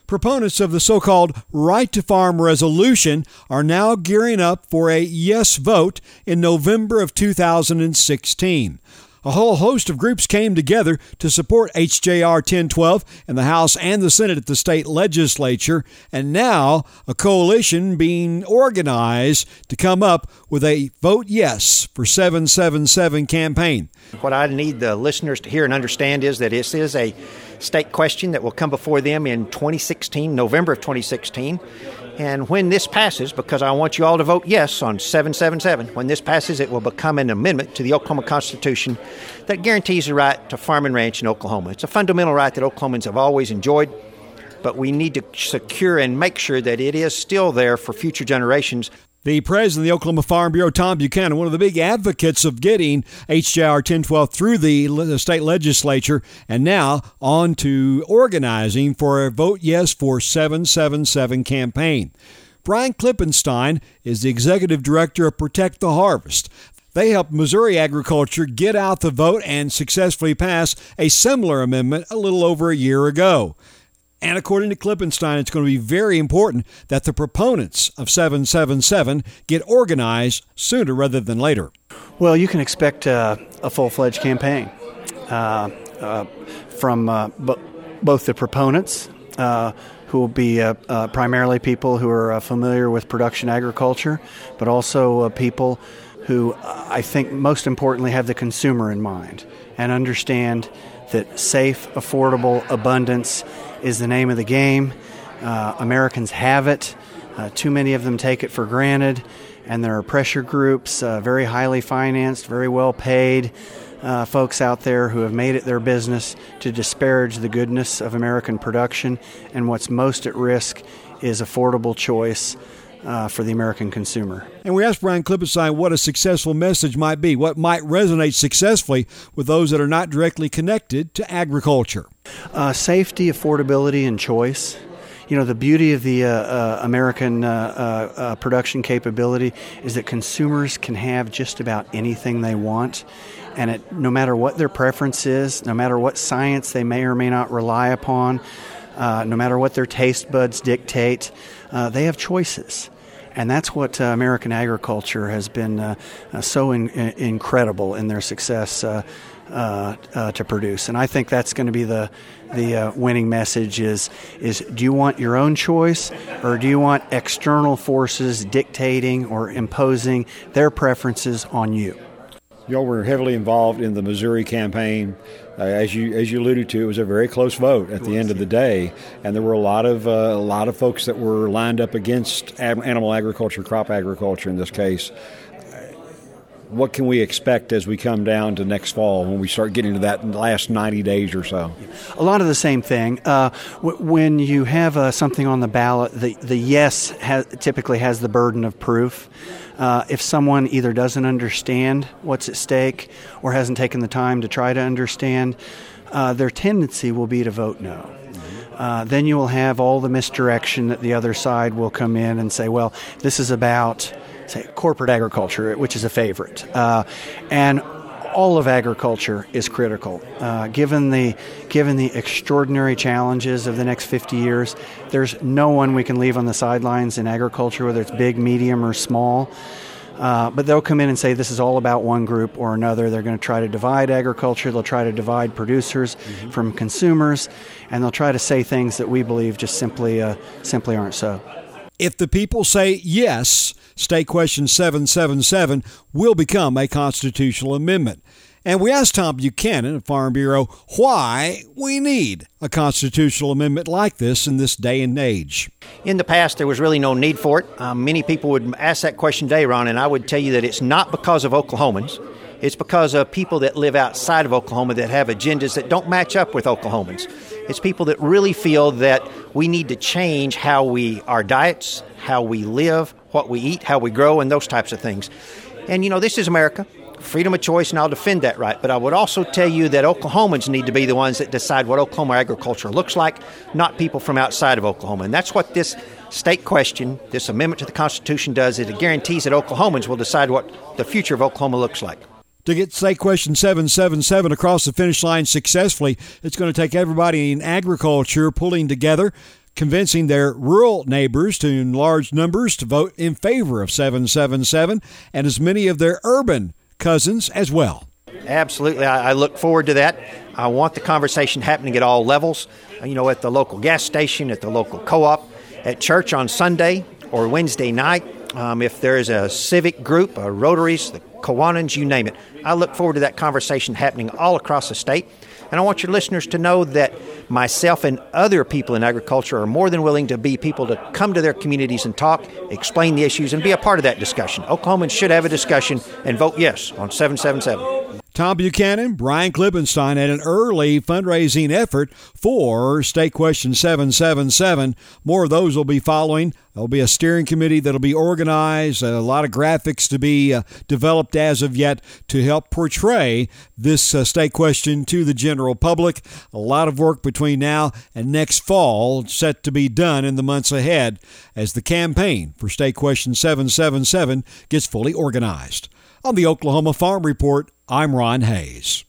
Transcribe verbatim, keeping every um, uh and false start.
Proponents of the so-called Right to Farm resolution are now gearing up for a yes vote in November of two thousand sixteen. A whole host of groups came together to support H J R ten twelve in the House and the Senate at the state legislature, and now a coalition being organized to come up with a Vote Yes for seven seven seven campaign. What I need the listeners to hear and understand is that this is a state question that will come before them in twenty sixteen, November of twenty sixteen. And when this passes, because I want you all to vote yes on seven seven seven, when this passes, it will become an amendment to the Oklahoma Constitution that guarantees the right to farm and ranch in Oklahoma. It's a fundamental right that Oklahomans have always enjoyed, but we need to secure and make sure that it is still there for future generations. The president of the Oklahoma Farm Bureau, Tom Buchanan, one of the big advocates of getting H J R ten twelve through the state legislature, and now on to organizing for a Vote Yes for seven seven seven campaign. Brian Klippenstein is the executive director of Protect the Harvest. They helped Missouri agriculture get out the vote and successfully pass a similar amendment a little over a year ago. And according to Klippenstein, it's going to be very important that the proponents of seven seven seven get organized sooner rather than later. Well, you can expect uh, a full-fledged campaign uh, uh, from uh, b- both the proponents, uh, who will be uh, uh, primarily people who are uh, familiar with production agriculture, but also uh, people who uh, I think most importantly have the consumer in mind and understand that safe, affordable abundance is the name of the game. Uh, Americans have it. Uh, too many of them take it for granted. And there are pressure groups, uh, very highly financed, very well paid uh, folks out there who have made it their business to disparage the goodness of American production. And what's most at risk is affordable choice Uh, for the American consumer. And we asked Brian Klippenstein what a successful message might be, what might resonate successfully with those that are not directly connected to agriculture. Uh, safety, affordability, and choice. You know, the beauty of the uh, uh, American uh, uh, uh, production capability is that consumers can have just about anything they want. And it, no matter what their preference is, no matter what science they may or may not rely upon, uh, no matter what their taste buds dictate, Uh, they have choices. And that's what uh, American agriculture has been uh, uh, so in, in, incredible in their success uh, uh, uh, to produce. And I think that's going to be the the uh, winning message is, is do you want your own choice, or do you want external forces dictating or imposing their preferences on you? Y'all were heavily involved in the Missouri campaign. Uh, as you as you alluded to, it was a very close vote at the end of the day, and there were a lot of uh, a lot of folks that were lined up against ab- animal agriculture, crop agriculture in this case. What can we expect as we come down to next fall when we start getting to that last ninety days or so? A lot of the same thing. Uh, w- when you have uh, something on the ballot, the, the yes ha- typically has the burden of proof. Uh, if someone either doesn't understand what's at stake or hasn't taken the time to try to understand, uh, their tendency will be to vote no. Uh, then you will have all the misdirection that the other side will come in and say, well, this is about, say, corporate agriculture, which is a favorite. Uh, and all of agriculture is critical. Uh, given the given the extraordinary challenges of the next fifty years, there's no one we can leave on the sidelines in agriculture, whether it's big, medium, or small. Uh, but they'll come in and say this is all about one group or another. They're going to try to divide agriculture. They'll try to divide producers mm-hmm. from consumers, and they'll try to say things that we believe just simply uh, simply aren't so. If the people say yes, State Question seven seven seven will become a constitutional amendment. And we asked Tom Buchanan of Farm Bureau why we need a constitutional amendment like this in this day and age. In the past, there was really no need for it. Um, many people would ask that question today, Ron, and I would tell you that it's not because of Oklahomans. It's because of people that live outside of Oklahoma that have agendas that don't match up with Oklahomans. It's people that really feel that we need to change how we, our diets, how we live, what we eat, how we grow, and those types of things. And, you know, this is America. Freedom of choice, and I'll defend that right. But I would also tell you that Oklahomans need to be the ones that decide what Oklahoma agriculture looks like, not people from outside of Oklahoma. And that's what this state question, this amendment to the Constitution does, is it guarantees that Oklahomans will decide what the future of Oklahoma looks like. To get State Question seven seven seven across the finish line successfully, it's going to take everybody in agriculture pulling together, convincing their rural neighbors to in large numbers to vote in favor of seven seven seven, and as many of their urban cousins as well. Absolutely. I, I look forward to that. I want the conversation happening at all levels, you know, at the local gas station, at the local co-op, at church on Sunday or Wednesday night. Um, if there is a civic group, a Rotaries, the Kiwanans, you name it. I look forward to that conversation happening all across the state. And I want your listeners to know that myself and other people in agriculture are more than willing to be people to come to their communities and talk, explain the issues, and be a part of that discussion. Oklahomans should have a discussion and vote yes on seven seven seven. Tom Buchanan, Brian Klippenstein at an early fundraising effort for State Question seven seven seven. More of those will be following. There'll be a steering committee that'll be organized, a lot of graphics to be uh, developed as of yet to help portray this uh, state question to the general public. A lot of work between now and next fall set to be done in the months ahead as the campaign for State Question seven seven seven gets fully organized. On the Oklahoma Farm Report, I'm Ron Hayes.